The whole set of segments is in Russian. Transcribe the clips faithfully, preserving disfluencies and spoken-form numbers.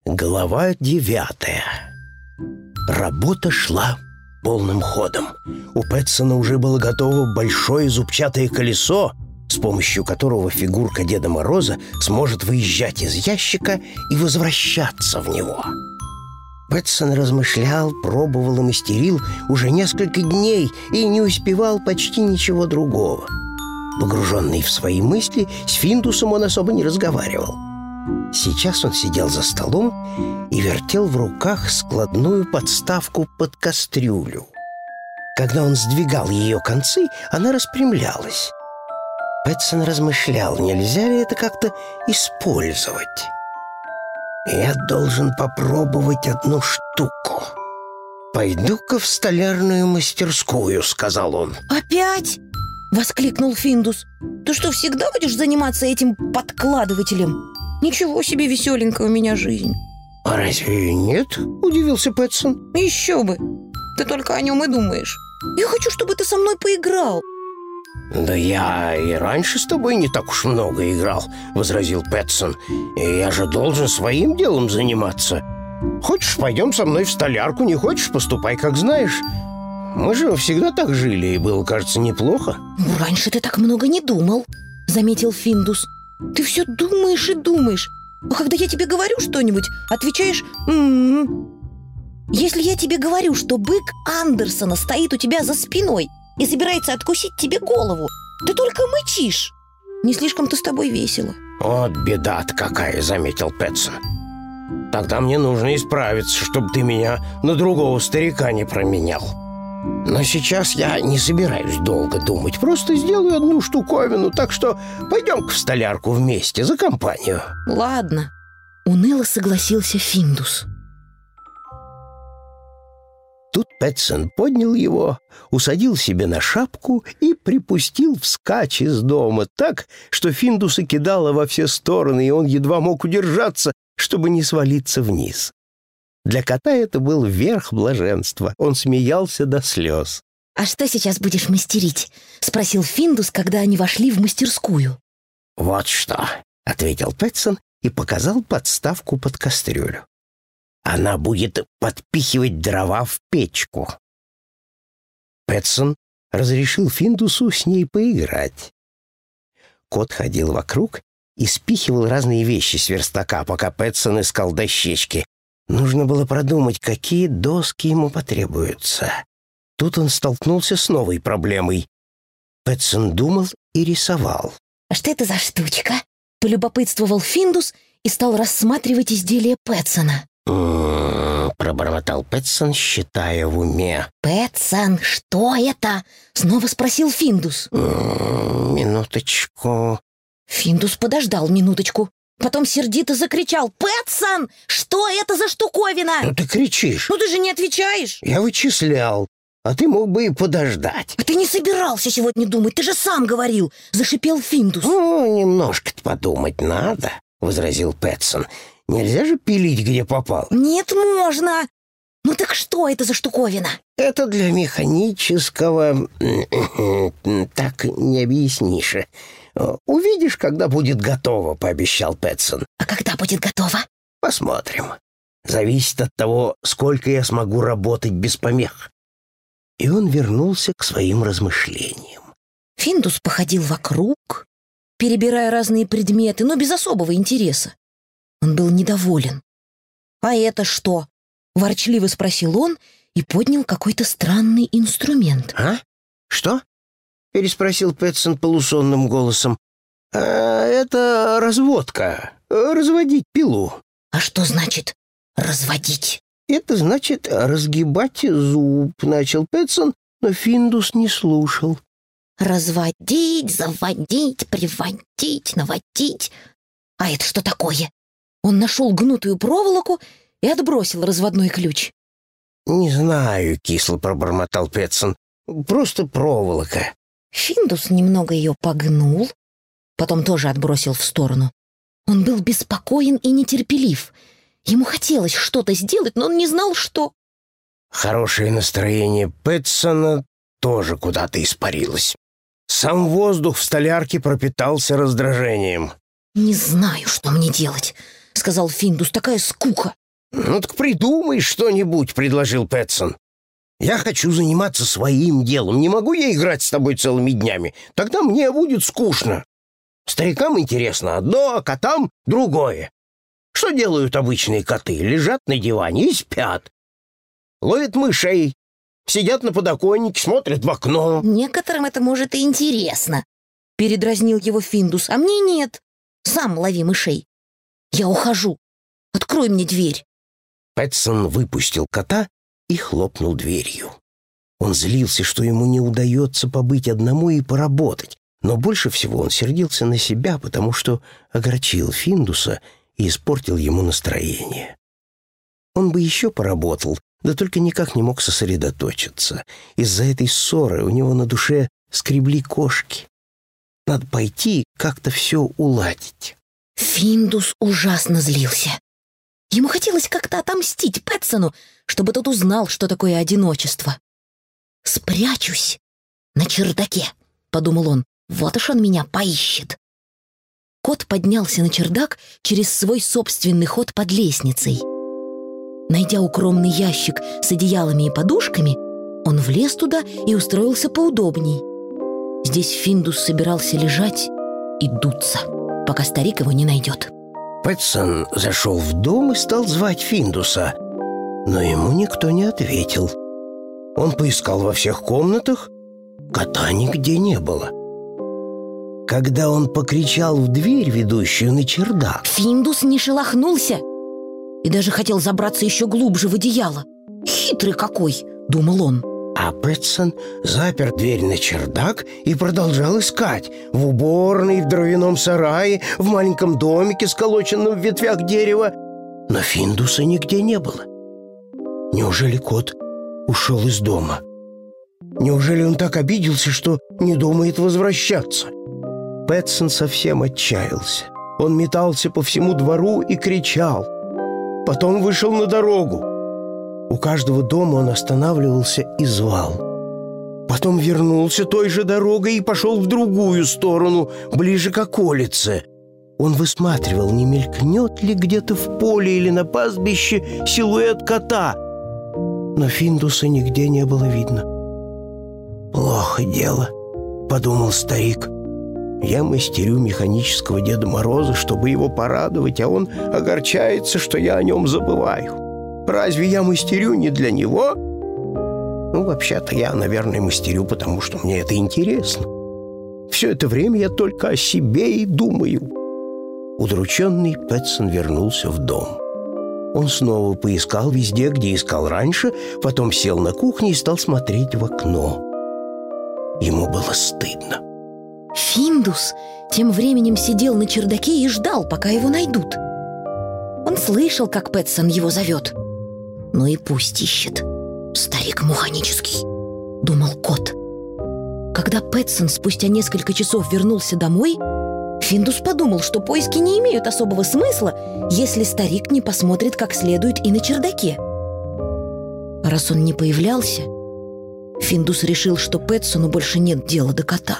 Глава девятая. Работа шла полным ходом. У Пэтсона уже было готово большое зубчатое колесо, с помощью которого фигурка Деда Мороза сможет выезжать из ящика и возвращаться в него. Пэтсон размышлял, пробовал и мастерил уже несколько дней и не успевал почти ничего другого. Погруженный в свои мысли, с Финдусом он особо не разговаривал. Сейчас он сидел за столом и вертел в руках складную подставку под кастрюлю. Когда он сдвигал ее концы, она распрямлялась. Пэтсон размышлял, нельзя ли это как-то использовать. «Я должен попробовать одну штуку. Пойду-ка в столярную мастерскую», — сказал он. «Опять?» — воскликнул Финдус. «Ты что, всегда будешь заниматься этим подкладывателем? Ничего себе веселенькая у меня жизнь». «А разве нет?» — удивился Пэтсон. «Еще бы! Ты только о нем и думаешь. Я хочу, чтобы ты со мной поиграл». «Да я и раньше с тобой не так уж много играл», — возразил Пэтсон. «Я же должен своим делом заниматься. Хочешь, пойдем со мной в столярку, не хочешь, поступай, как знаешь. Мы же всегда так жили, и было, кажется, неплохо». «Раньше ты так много не думал», — заметил Финдус. «Ты все думаешь и думаешь, а когда я тебе говорю что-нибудь, отвечаешь «м-м-м». Если я тебе говорю, что бык Андерсона стоит у тебя за спиной и собирается откусить тебе голову, ты только мычишь. Не слишком-то с тобой весело». «Вот беда-то какая», — заметил Пэтсон. «Тогда мне нужно исправиться, чтобы ты меня на другого старика не променял. Но сейчас я не собираюсь долго думать. Просто сделаю одну штуковину, так что пойдем-ка в столярку вместе, за компанию». «Ладно», — уныло согласился Финдус. Тут Пэтсон поднял его, усадил себе на шапку и припустил вскачь из дома так, что Финдуса кидало во все стороны, и он едва мог удержаться, чтобы не свалиться вниз. Для кота это был верх блаженства. Он смеялся до слез. «А что сейчас будешь мастерить?» — спросил Финдус, когда они вошли в мастерскую. «Вот что», — ответил Пэтсон и показал подставку под кастрюлю. «Она будет подпихивать дрова в печку». Пэтсон разрешил Финдусу с ней поиграть. Кот ходил вокруг и спихивал разные вещи с верстака, пока Пэтсон искал дощечки. Нужно было продумать, какие доски ему потребуются. Тут он столкнулся с новой проблемой. Пэтсон думал и рисовал. «А что это за штучка?» — полюбопытствовал Финдус и стал рассматривать изделие Пэтсона. «М-м-м», пробормотал Пэтсон, считая в уме. «Пэтсон, что это?» — снова спросил Финдус. «М-м, минуточку». Финдус подождал минуточку. Потом сердито закричал: «Пэтсон, что это за штуковина?» «Ну ты кричишь». «Ну ты же не отвечаешь». «Я вычислял, а ты мог бы и подождать». «А ты не собирался сегодня думать, ты же сам говорил», — зашипел Финдус. «Ну, немножко-то подумать надо», — возразил Пэтсон. «Нельзя же пилить, где попал». «Нет, можно. Ну так что это за штуковина?» «Это для механического... так не объяснишь. Увидишь, когда будет готово», — пообещал Пэтсон. «А когда будет готово?» «Посмотрим. Зависит от того, сколько я смогу работать без помех». И он вернулся к своим размышлениям. Финдус походил вокруг, перебирая разные предметы, но без особого интереса. Он был недоволен. «А это что?» — ворчливо спросил он и поднял какой-то странный инструмент. «А? Что?» — переспросил Пэтсон полусонным голосом. «А, это разводка. Разводить пилу». «А что значит разводить?» «Это значит разгибать зуб», — начал Пэтсон, но Финдус не слушал. «Разводить, заводить, приводить, наводить. А это что такое?» Он нашел гнутую проволоку и отбросил разводной ключ. «Не знаю», — кисло пробормотал Пэтсон. «Просто проволока». Финдус немного ее погнул, потом тоже отбросил в сторону. Он был беспокоен и нетерпелив. Ему хотелось что-то сделать, но он не знал, что. Хорошее настроение Пэтсона тоже куда-то испарилось. Сам воздух в столярке пропитался раздражением. «Не знаю, что мне делать», — сказал Финдус. «Такая скука». «Ну так придумай что-нибудь», — предложил Пэтсон. «Я хочу заниматься своим делом. Не могу я играть с тобой целыми днями. Тогда мне будет скучно. Старикам интересно одно, а котам другое. Что делают обычные коты? Лежат на диване и спят. Ловят мышей, сидят на подоконнике, смотрят в окно». «Некоторым это может и интересно», — передразнил его Финдус. «А мне нет. Сам лови мышей. Я ухожу. Открой мне дверь». Пэтсон выпустил кота и хлопнул дверью. Он злился, что ему не удается побыть одному и поработать, но больше всего он сердился на себя, потому что огорчил Финдуса и испортил ему настроение. Он бы еще поработал, да только никак не мог сосредоточиться. Из-за этой ссоры у него на душе скребли кошки. Надо пойти и как-то все уладить. Финдус ужасно злился. Ему хотелось как-то отомстить Пэтсону, чтобы тот узнал, что такое одиночество. «Спрячусь на чердаке», — подумал он. «Вот уж он меня поищет». Кот поднялся на чердак через свой собственный ход под лестницей. Найдя укромный ящик с одеялами и подушками, он влез туда и устроился поудобней. Здесь Финдус собирался лежать и дуться, пока старик его не найдет. Пэтсон зашел в дом и стал звать Финдуса, но ему никто не ответил. Он поискал во всех комнатах, кота нигде не было. Когда он покричал в дверь, ведущую на чердак, Финдус не шелохнулся и даже хотел забраться еще глубже в одеяло. «Хитрый какой!» — думал он. а Пэтсон запер дверь на чердак и продолжал искать в уборной, в дровяном сарае, в маленьком домике, сколоченном в ветвях дерева. Но Финдуса нигде не было. Неужели кот ушел из дома? Неужели он так обиделся, что не думает возвращаться? Пэтсон совсем отчаялся. Он метался по всему двору и кричал. Потом вышел на дорогу. У каждого дома он останавливался и звал. Потом вернулся той же дорогой и пошел в другую сторону, ближе к околице. Он высматривал, не мелькнет ли где-то в поле или на пастбище силуэт кота. Но Финдуса нигде не было видно. «Плохо дело», — подумал старик. «Я мастерю механического Деда Мороза, чтобы его порадовать, а он огорчается, что я о нем забываю. Разве я мастерю не для него? Ну, вообще-то я, наверное, мастерю, потому что мне это интересно. Все это время я только о себе и думаю». Удрученный Пэтсон вернулся в дом. Он снова поискал везде, где искал раньше, потом сел на кухне и стал смотреть в окно. Ему было стыдно. Финдус тем временем сидел на чердаке и ждал, пока его найдут. Он слышал, как Пэтсон его зовет. «Ну и пусть ищет. Старик механический», — думал кот. Когда Пэтсон спустя несколько часов вернулся домой, Финдус подумал, что поиски не имеют особого смысла, если старик не посмотрит как следует и на чердаке. Раз он не появлялся, Финдус решил, что Пэтсону больше нет дела до кота.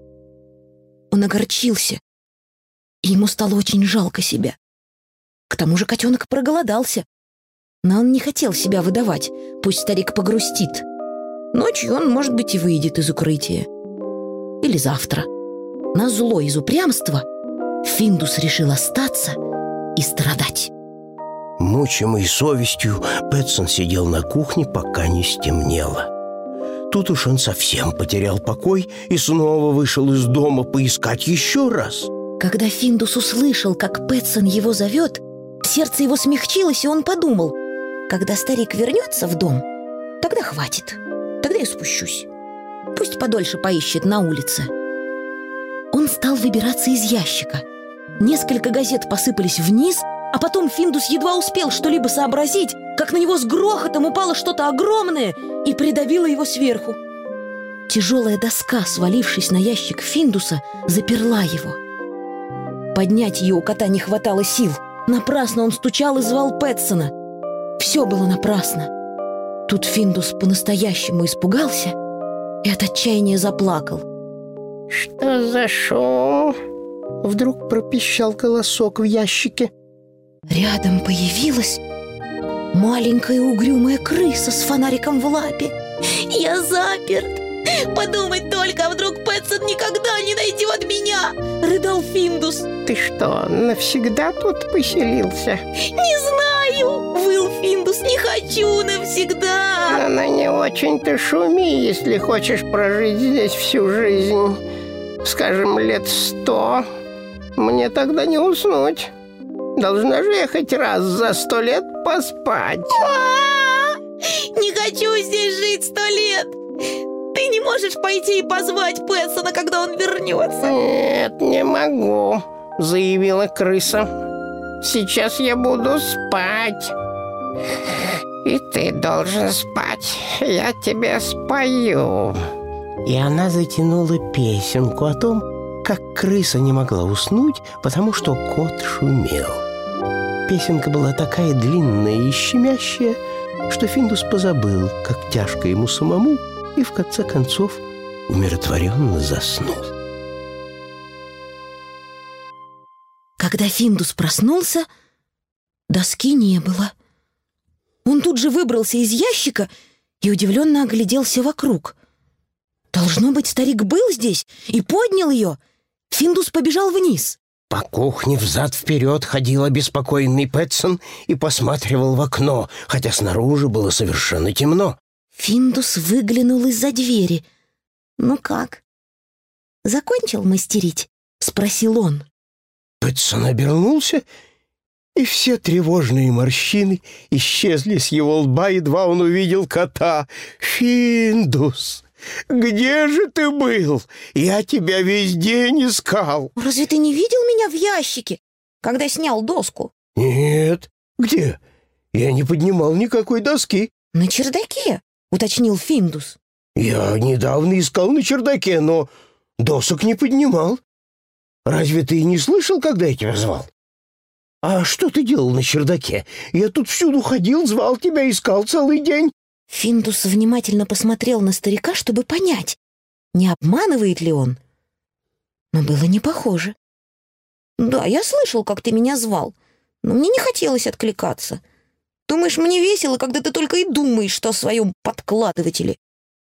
Он огорчился, и ему стало очень жалко себя. К тому же котенок проголодался, но он не хотел себя выдавать, пусть старик погрустит. Ночью он, может быть, и выйдет из укрытия. Или завтра. Назло из упрямства Финдус решил остаться и страдать. Мучимый совестью, Пэтсон сидел на кухне, пока не стемнело. Тут уж он совсем потерял покой и снова вышел из дома поискать еще раз. Когда Финдус услышал, как Пэтсон его зовет, сердце его смягчилось, и он подумал: когда старик вернется в дом, тогда хватит, тогда я спущусь. Пусть подольше поищет на улице. Он стал выбираться из ящика. Несколько газет посыпались вниз, а потом Финдус едва успел что-либо сообразить, как на него с грохотом упало что-то огромное и придавило его сверху. Тяжелая доска, свалившись на ящик Финдуса, заперла его. Поднять ее у кота не хватало сил. Напрасно он стучал и звал Пэтсона. Все было напрасно. Тут Финдус по-настоящему испугался и от отчаяния заплакал. «Что за шум?» — вдруг пропищал голосок в ящике. Рядом появилась маленькая угрюмая крыса с фонариком в лапе. «Я заперт! Подумать только, а вдруг Пэтсон никогда не найдет меня!» — рыдал Финдус. Ты что, навсегда тут поселился? «Не знаю!» — выл Финдус. «Не хочу навсегда!» Она не очень-то шуми, если хочешь прожить здесь всю жизнь. Скажем, лет сто. Мне тогда не уснуть. Должна же я хоть раз за сто лет поспать. А-а-а! Не хочу здесь жить сто лет! Ты не можешь пойти и позвать Пэтсона, когда он вернется? Нет, не могу, заявила крыса. Сейчас я буду спать. И ты должен спать. Я тебе спою. И она затянула песенку о том, как крыса не могла уснуть, потому что кот шумел. Песенка была такая длинная и щемящая, что Финдус позабыл, как тяжко ему самому, и в конце концов умиротворенно заснул. Когда Финдус проснулся, доски не было. Он тут же выбрался из ящика и удивленно огляделся вокруг. Должно быть, старик был здесь и поднял ее. Финдус побежал вниз. По кухне взад-вперед ходил обеспокоенный Пэтсон и посматривал в окно, хотя снаружи было совершенно темно. Финдус выглянул из-за двери. «Ну как? Закончил мастерить?» — спросил он. Пэтсон обернулся, и все тревожные морщины исчезли с его лба, едва он увидел кота. «Финдус, где же ты был? Я тебя весь день искал». «Разве ты не видел меня в ящике, когда снял доску?» «Нет. Где? Я не поднимал никакой доски». «На чердаке», — уточнил Финдус. «Я недавно искал на чердаке, но досок не поднимал. Разве ты не слышал, когда я тебя звал? А что ты делал на чердаке? Я тут всюду ходил, звал тебя, искал целый день». Финдус внимательно посмотрел на старика, чтобы понять, не обманывает ли он. Но было не похоже. «Да, я слышал, как ты меня звал, но мне не хотелось откликаться. Думаешь, мне весело, когда ты только и думаешь, что о своем подкладывателе?»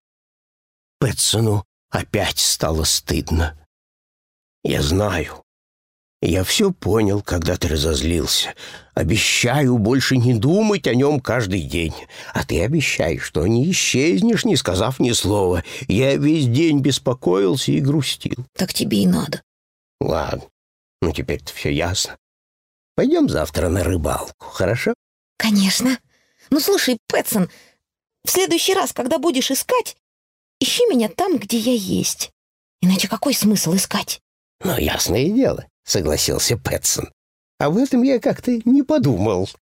Пэтсону опять стало стыдно. «Я знаю. Я все понял, когда ты разозлился. Обещаю больше не думать о нем каждый день. А ты обещаешь, что не исчезнешь, не сказав ни слова. Я весь день беспокоился и грустил». «Так тебе и надо». «Ладно, ну теперь-то все ясно. Пойдем завтра на рыбалку, хорошо?» «Конечно. Ну, слушай, Пэтсон, в следующий раз, когда будешь искать, ищи меня там, где я есть. Иначе какой смысл искать?» «Ну, ясное дело», — согласился Пэтсон. «Об этом я как-то не подумал».